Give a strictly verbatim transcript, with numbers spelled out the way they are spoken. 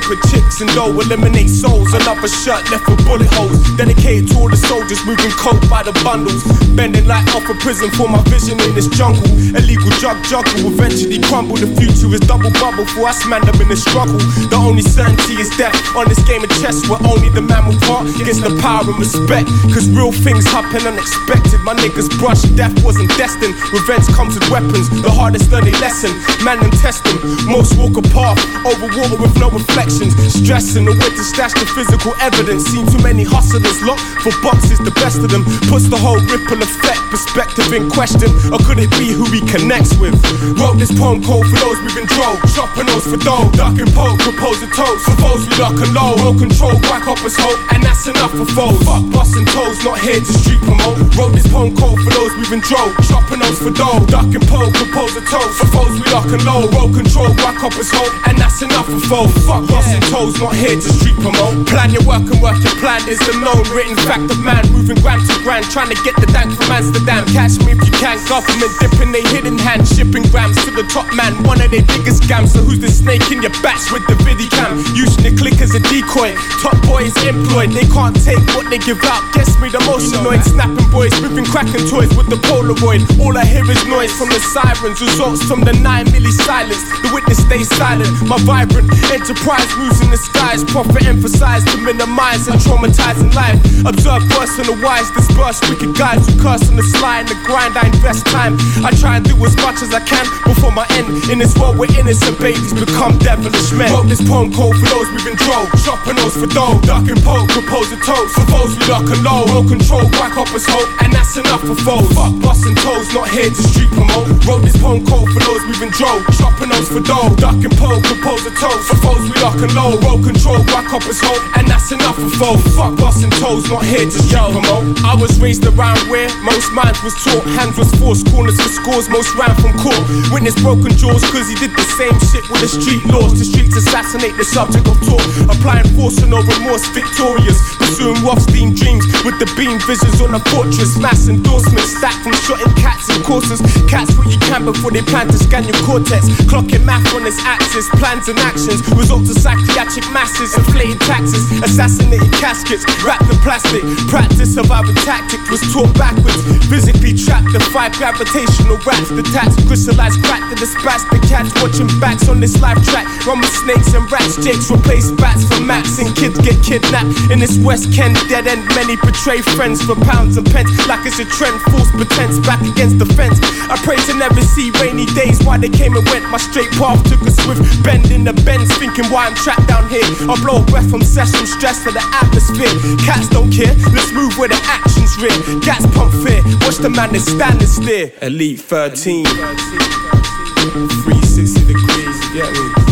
with chicks and dough, eliminate souls. Another shirt left with bullet holes. Dedicated to all the soldiers moving coke by the bundles. Bending like off a prison for my vision in this jungle. Illegal drug juggle, eventually crumble. The future is double bubble for us man, I'm in the struggle. The only certainty is death on this game of chess, where only the man will part gets the power and respect. Cause real things happen unexpected. My niggas brush, death wasn't destined. Revenge comes with weapons, the hardest learning lesson. Man and test them, most walk a path over water with no reflections. Stressing the way to stash the physical evidence. Seen too many hustlers look for boxes, the best of them. Puts the whole ripple effect, perspective in question. Or could it be who he connects with? Wrote this poem called for those moving drove, chopping those for dough. Duck and poke, propose a toast. For foes we lock and low, roll control, whack up as hope. And that's enough for foes. Fuck busting toes, not here to street promote. Wrote this poem called for those moving drove, chopping those for dough. Duck and poke, propose a toast. For foes we lock and low, roll control, whack up as hope. And that's enough for foes. Fuck busting toes, not here to street promote. Plan your work and work your plan is the known written fact of man. Moving gram to grand, trying to get the dank from Amsterdam. Catch me if you can, government dipping their hidden hand. Shipping grams to the top man, one of their biggest scams. So who's the snake in your bats with the viddy cam? Using the click as a decoy, top boys employed. They can't take what they give out, gets me the most annoyed. Snapping boys, moving cracking toys with the Polaroid. All I hear is noise from the sirens, results from the nine milli silence. The witness stays silent, my vibrant enterprise moves in the skies. Profit emphasized to minimize and traumatizing life. Observe first and the wise, disperse wicked guys who curse on the sly. In the grind I invest time, I try and do as much as I can before my end. In this world where innocent babies become devilish men. Wrote this poem called for those moving drove, chopping those for dough. Duck and poke, propose a toast. For foes we lock and low, roll control, whack up as hope. And that's enough for foes. Fuck busting toes, not here to street promote. Wrote this poem called for those moving drove, chopping those for dough. Duck and poke, propose a toast. For foes we lock and low, roll control, whack up as hope. And that's enough for foes. Fuck busting toes, not here to street promote. I was raised around where most minds was taught. Hands was forced, corners for scores, most ran from court. Witness broken jaws cause he did the same shit with the street laws. The streets assassinate the subject of talk. Applying force and no remorse, victorious. Pursuing Rothstein dreams with the beam visions on a fortress. Mass endorsements stacked from shotting cats and courses. Cats what you can before they plan to scan your cortex. Clocking math on its axis, plans and actions. Result to psychiatric masses, inflated taxes. Assassinated caskets, wrapped in plastic. Practice survival tactics was taught backwards. Physically trapped, defy gravitational rats. Detached, crystallized, cracked to the spastic cats. Watching backs on this life track. Run with snakes and rats, jakes replace bats for mats. And kids get kidnapped in this West Kent dead end. Many betray friends for pounds and pence. Like it's a trend, false pretense, back against the fence. I pray to never see rainy days. Why they came and went, my straight path took a swift bend in the bends. Thinking why I'm trapped down here. I blow a breath from session, stress for the atmosphere. Cats don't care, let's move where the action's real. Gas pump fear, watch the man that's standing still. Elite thirteen, three sixty degrees, you get me?